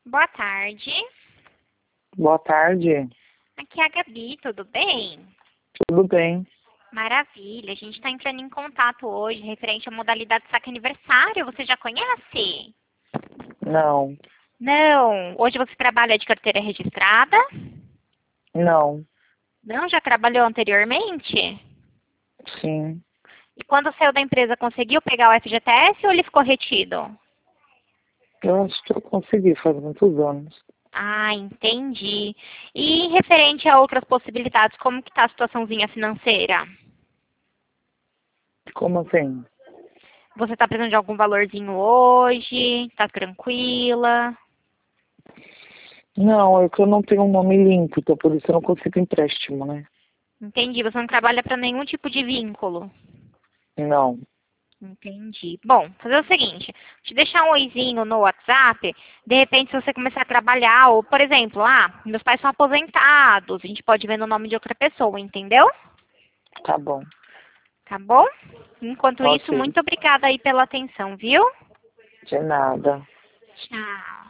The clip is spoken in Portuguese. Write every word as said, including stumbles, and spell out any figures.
Boa tarde. Boa tarde. Aqui é a Gabi, tudo bem? Tudo bem? Maravilha. A gente está entrando em contato hoje referente à modalidade saque aniversário. Você já conhece? Não. Não. Hoje você trabalha de carteira registrada? Não. Não? Já trabalhou anteriormente? Sim. E quando saiu da empresa, conseguiu pegar o F G T S ou ele ficou retido? Eu acho que eu consegui faz muitos anos. Ah, entendi. E referente a outras possibilidades, como que está a situaçãozinha financeira? Como assim? Você está precisando de algum valorzinho hoje? Está tranquila? Não, é que eu não tenho um nome limpo, então por isso eu não consigo empréstimo, né? Entendi. Você não trabalha para nenhum tipo de vínculo. Não. Entendi. Bom, fazer o seguinte, te deixar um oizinho no WhatsApp, de repente se você começar a trabalhar, ou por exemplo, ah, meus pais são aposentados, a gente pode ver no nome de outra pessoa, entendeu? Tá bom. Tá bom? Enquanto isso, Ok. muito obrigada aí pela atenção, viu? De nada. Tchau.